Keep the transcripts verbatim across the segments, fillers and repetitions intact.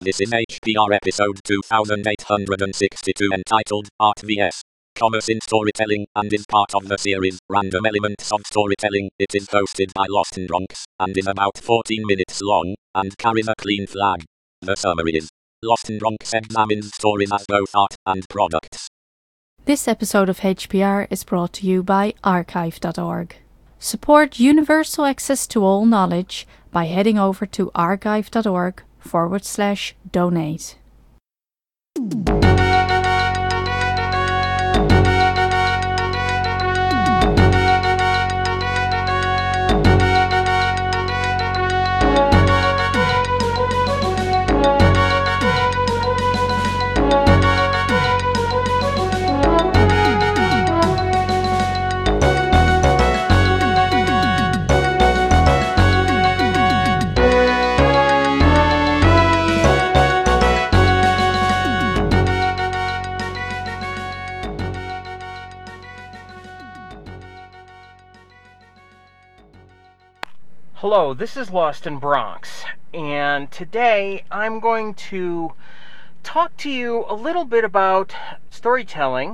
This is H P R episode two thousand eight hundred sixty-two entitled Art vs. Commerce in Storytelling and is part of the series Random Elements of Storytelling. It is hosted by Lost and Drunks and is about fourteen minutes long and carries a clean flag. The summary is: Lost and Drunks examines stories as both art and products. This episode of H P R is brought to you by archive dot org. Support universal access to all knowledge by heading over to archive dot org forward slash donate. Hello, this is Lost in Bronx, and today I'm going to talk to you a little bit about storytelling,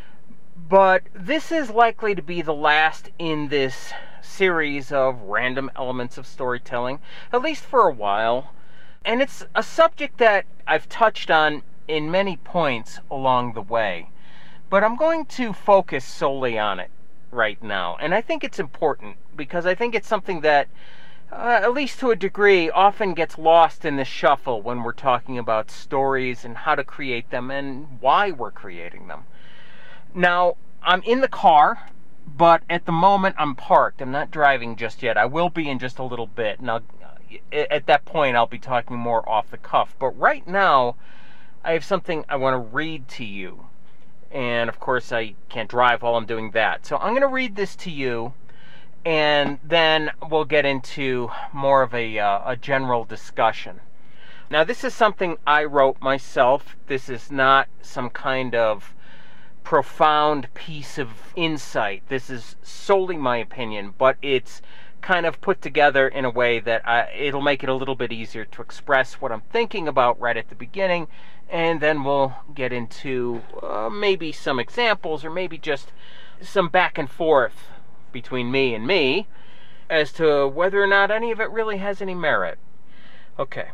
but this is likely to be the last in this series of random elements of storytelling, at least for a while. And it's a subject that I've touched on in many points along the way, but I'm going to focus solely on it right now. And I think it's important because I think it's something that, uh, at least to a degree, often gets lost in the shuffle when we're talking about stories and how to create them and why we're creating them. Now, I'm in the car, but at the moment I'm parked. I'm not driving just yet. I will be in just a little bit. Now, at that point, I'll be talking more off the cuff. But right now, I have something I want to read to you. And of course I can't drive while I'm doing that. So I'm going to read this to you, and then we'll get into more of a, uh, a general discussion. Now, this is something I wrote myself. This is not some kind of profound piece of insight. This is solely my opinion, but it's kind of put together in a way that I, it'll make it a little bit easier to express what I'm thinking about right at the beginning. And then we'll get into uh, maybe some examples, or maybe just some back and forth between me and me as to whether or not any of it really has any merit. Okay.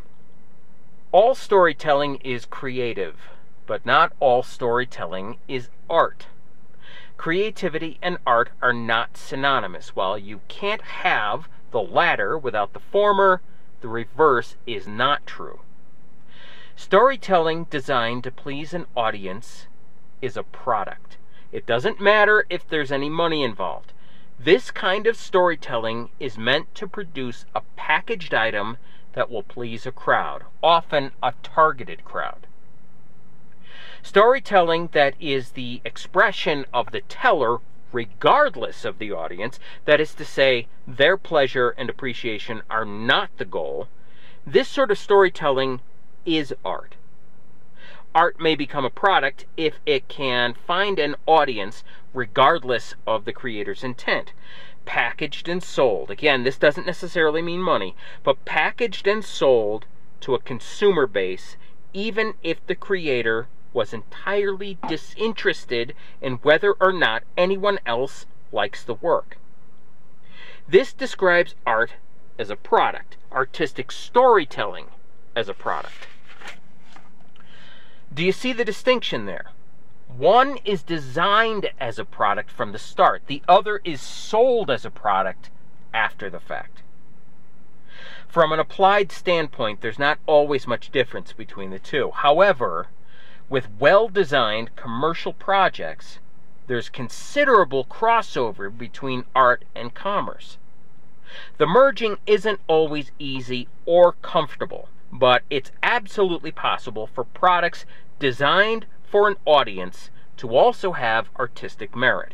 All storytelling is creative, but not all storytelling is art. Creativity and art are not synonymous. While you can't have the latter without the former, the reverse is not true. Storytelling designed to please an audience is a product. It doesn't matter if there's any money involved. This kind of storytelling is meant to produce a packaged item that will please a crowd, often a targeted crowd. Storytelling that is the expression of the teller, regardless of the audience, that is to say, their pleasure and appreciation are not the goal. This sort of storytelling is art. Art may become a product if it can find an audience regardless of the creator's intent. Packaged and sold. Again, this doesn't necessarily mean money, but packaged and sold to a consumer base, even if the creator was entirely disinterested in whether or not anyone else likes the work. This describes art as a product, artistic storytelling as a product. Do you see the distinction there? One is designed as a product from the start. The other is sold as a product after the fact. From an applied standpoint, there's not always much difference between the two. However, with well-designed commercial projects, there's considerable crossover between art and commerce. The merging isn't always easy or comfortable, but it's absolutely possible for products designed for an audience to also have artistic merit.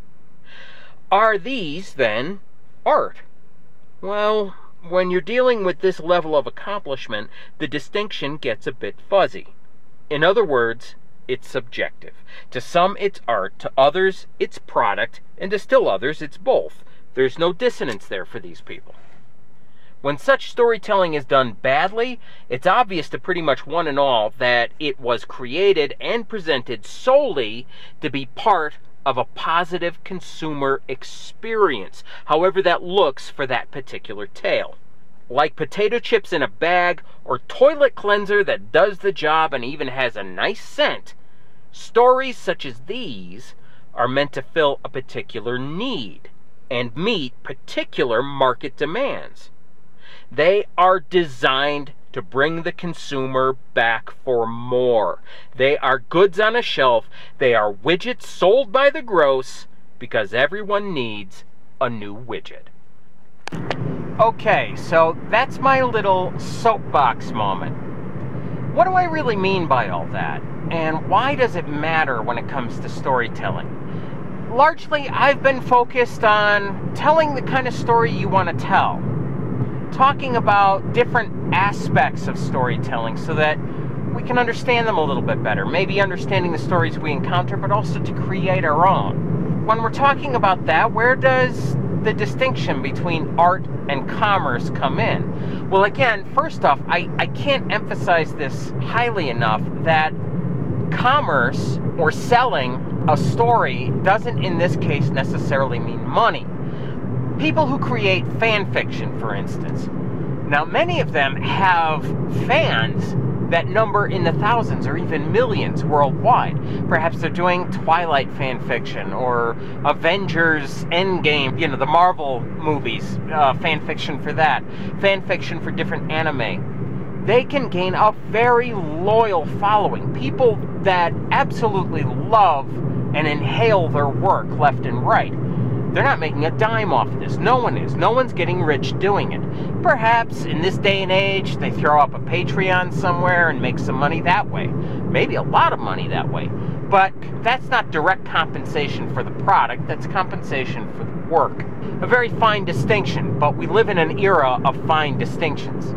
Are these, then, art? Well, when you're dealing with this level of accomplishment, the distinction gets a bit fuzzy. In other words, it's subjective. To some, it's art. To others, it's product. And to still others, it's both. There's no dissonance there for these people. When such storytelling is done badly, it's obvious to pretty much one and all that it was created and presented solely to be part of a positive consumer experience, however that looks for that particular tale. Like potato chips in a bag or toilet cleanser that does the job and even has a nice scent, stories such as these are meant to fill a particular need and meet particular market demands. They are designed to bring the consumer back for more. They are goods on a shelf. They are widgets sold by the gross because everyone needs a new widget. Okay, so that's my little soapbox moment. What do I really mean by all that? And why does it matter when it comes to storytelling? Largely, I've been focused on telling the kind of story you want to tell. Talking about different aspects of storytelling so that we can understand them a little bit better. Maybe understanding the stories we encounter, but also to create our own. When we're talking about that, where does the distinction between art and commerce come in? Well, again, first off, I, I can't emphasize this highly enough that commerce or selling a story doesn't in this case necessarily mean money. People who create fan fiction, for instance. Now, many of them have fans that number in the thousands or even millions worldwide. Perhaps they're doing Twilight fan fiction or Avengers Endgame, you know, the Marvel movies, uh, fan fiction for that. Fan fiction for different anime. They can gain a very loyal following. People that absolutely love and inhale their work left and right. They're not making a dime off of this. No one is. No one's getting rich doing it. Perhaps in this day and age, they throw up a Patreon somewhere and make some money that way. Maybe a lot of money that way. But that's not direct compensation for the product. That's compensation for the work. A very fine distinction, but we live in an era of fine distinctions.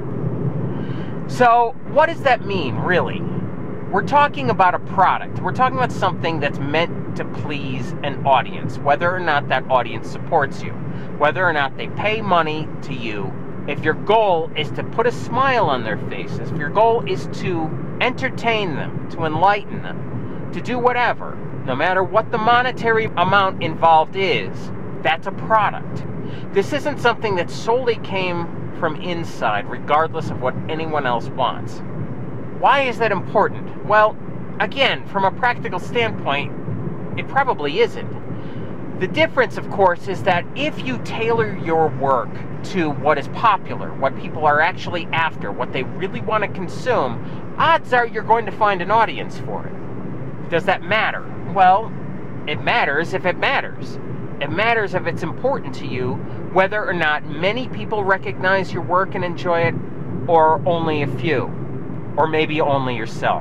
So, what does that mean, really? We're talking about a product. We're talking about something that's meant to please an audience, whether or not that audience supports you, whether or not they pay money to you. If your goal is to put a smile on their faces, if your goal is to entertain them, to enlighten them, to do whatever, no matter what the monetary amount involved is, that's a product. This isn't something that solely came from inside, regardless of what anyone else wants. Why is that important? Well, again, from a practical standpoint, it probably isn't. The difference, of course, is that if you tailor your work to what is popular, what people are actually after, what they really want to consume, odds are you're going to find an audience for it. Does that matter? Well, it matters if it matters. It matters if it's important to you, whether or not many people recognize your work and enjoy it, or only a few. Or maybe only yourself.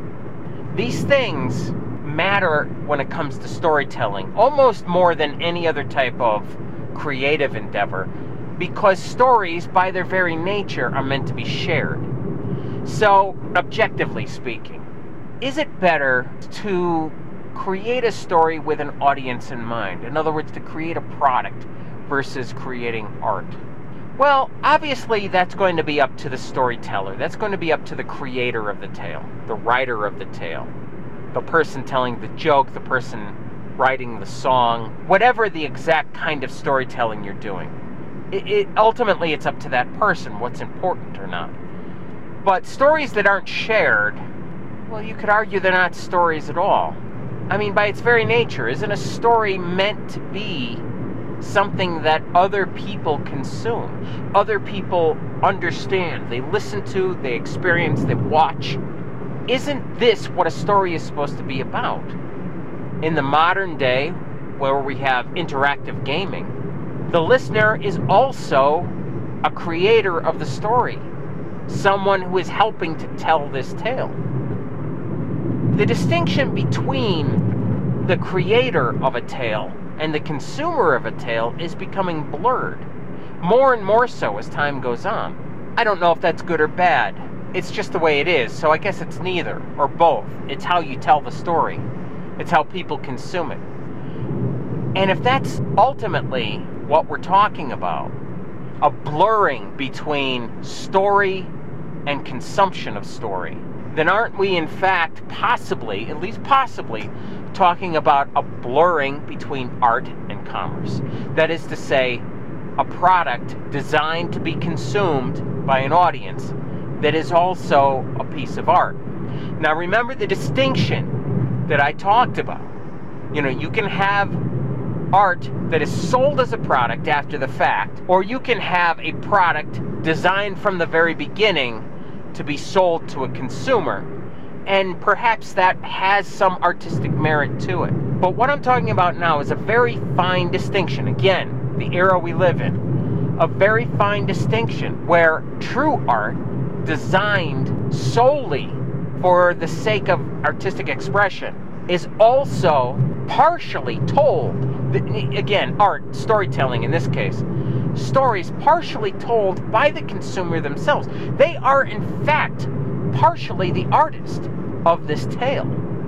These things matter when it comes to storytelling, almost more than any other type of creative endeavor, because stories, by their very nature, are meant to be shared. So, objectively speaking, is it better to create a story with an audience in mind? In other words, to create a product versus creating art? Well, obviously that's going to be up to the storyteller. That's going to be up to the creator of the tale, the writer of the tale, the person telling the joke, the person writing the song, whatever the exact kind of storytelling you're doing. It, it ultimately it's up to that person what's important or not. But stories that aren't shared, well, you could argue they're not stories at all. I mean, by its very nature, isn't a story meant to be something that other people consume, other people understand, they listen to, they experience, they watch? Isn't this what a story is supposed to be about? In the modern day, where we have interactive gaming, the listener is also a creator of the story, someone who is helping to tell this tale. The distinction between the creator of a tale and the consumer of a tale is becoming blurred, more and more so as time goes on. I don't know if that's good or bad. It's just the way it is, so I guess it's neither, or both. It's how you tell the story. It's how people consume it. And if that's ultimately what we're talking about, a blurring between story and consumption of story, then aren't we in fact possibly, at least possibly, talking about a blurring between art and commerce? That is to say, a product designed to be consumed by an audience that is also a piece of art. Now remember the distinction that I talked about. You know, you can have art that is sold as a product after the fact, or you can have a product designed from the very beginning to be sold to a consumer, and perhaps that has some artistic merit to it. But what I'm talking about now is a very fine distinction. Again, the era we live in, a very fine distinction where true art, designed solely for the sake of artistic expression, is also partially told. Again, art, storytelling in this case, stories partially told by the consumer themselves. They are in fact partially the artist of this tale.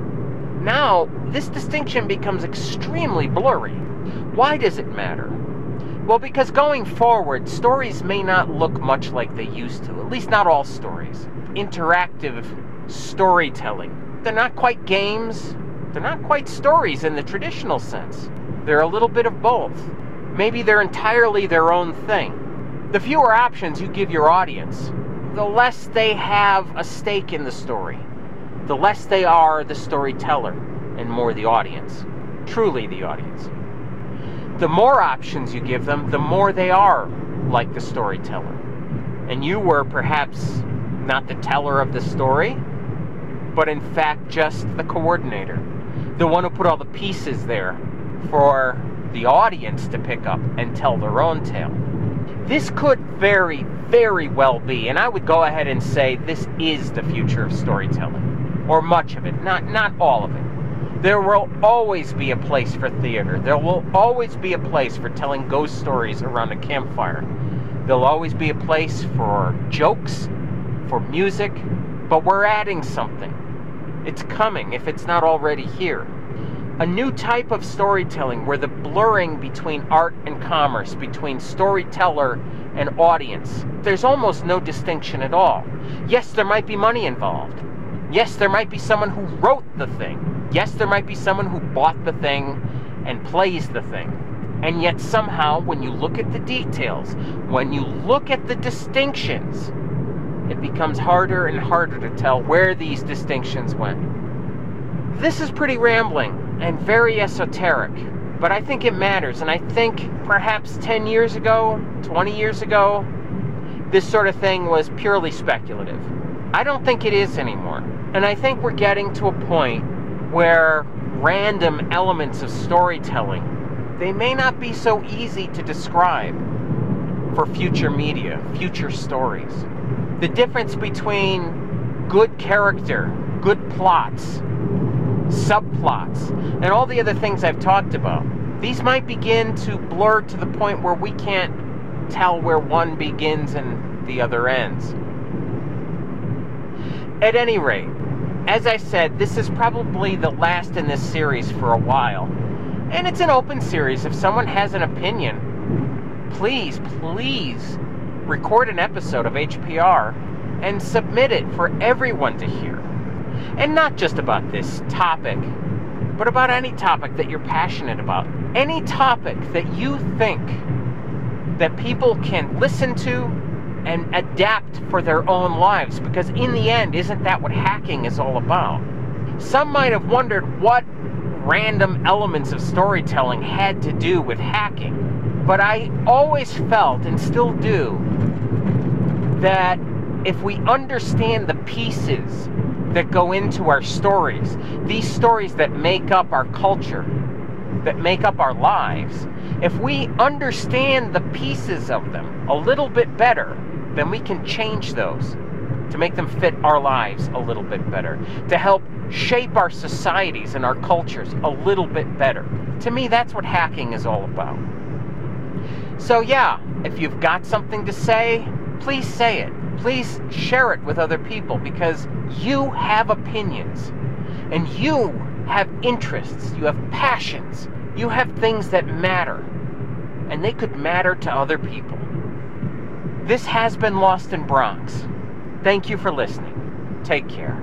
Now, this distinction becomes extremely blurry. Why does it matter? Well, because going forward, stories may not look much like they used to, at least not all stories. Interactive storytelling. They're not quite games, they're not quite stories in the traditional sense. They're a little bit of both. Maybe they're entirely their own thing. The fewer options you give your audience, the less they have a stake in the story. The less they are the storyteller and more the audience. Truly the audience. The more options you give them, the more they are like the storyteller. And you were perhaps not the teller of the story, but in fact just the coordinator. The one who put all the pieces there for the audience to pick up and tell their own tale. This could very, very well be, and I would go ahead and say this is the future of storytelling, or much of it, not, not all of it. There will always be a place for theater. There will always be a place for telling ghost stories around a campfire. There'll always be a place for jokes, for music, but we're adding something. It's coming, if it's not already here. A new type of storytelling where the blurring between art and commerce, between storyteller and audience, there's almost no distinction at all. Yes, there might be money involved. Yes, there might be someone who wrote the thing. Yes, there might be someone who bought the thing and plays the thing. And yet somehow, when you look at the details, when you look at the distinctions, it becomes harder and harder to tell where these distinctions went. This is pretty rambling and very esoteric, but I think it matters, and I think perhaps ten years ago, twenty years ago, this sort of thing was purely speculative. I don't think it is anymore, and I think we're getting to a point where random elements of storytelling, they may not be so easy to describe for future media, future stories. The difference between good character, good plots, subplots, and all the other things I've talked about, these might begin to blur to the point where we can't tell where one begins and the other ends. At any rate, as I said, this is probably the last in this series for a while. And it's an open series. If someone has an opinion, please, please record an episode of H P R and submit it for everyone to hear. And not just about this topic, but about any topic that you're passionate about. Any topic that you think that people can listen to and adapt for their own lives. Because in the end, isn't that what hacking is all about? Some might have wondered what random elements of storytelling had to do with hacking. But I always felt, and still do, that if we understand the pieces that go into our stories, these stories that make up our culture, that make up our lives, if we understand the pieces of them a little bit better, then we can change those to make them fit our lives a little bit better, to help shape our societies and our cultures a little bit better. To me, that's what hacking is all about. So yeah, if you've got something to say, please say it. Please share it with other people, because you have opinions, and you have interests, you have passions, you have things that matter, and they could matter to other people. This has been Lost in Bronx. Thank you for listening. Take care.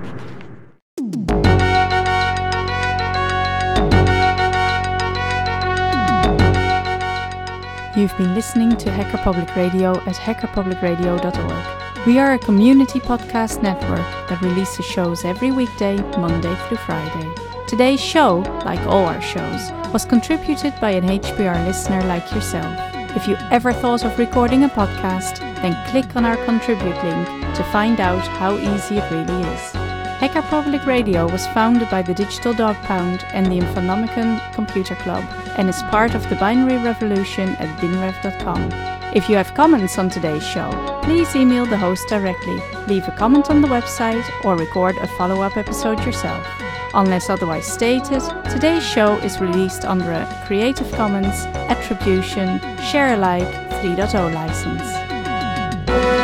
You've been listening to Hacker Public Radio at hacker public radio dot org. We are a community podcast network that releases shows every weekday, Monday through Friday. Today's show, like all our shows, was contributed by an H P R listener like yourself. If you ever thought of recording a podcast, then click on our contribute link to find out how easy it really is. Hacker Public Radio was founded by the Digital Dog Pound and the Infonomicon Computer Club and is part of the Binary Revolution at binrev dot com. If you have comments on today's show, please email the host directly, leave a comment on the website, or record a follow-up episode yourself. Unless otherwise stated, today's show is released under a Creative Commons Attribution Share Alike three point oh license.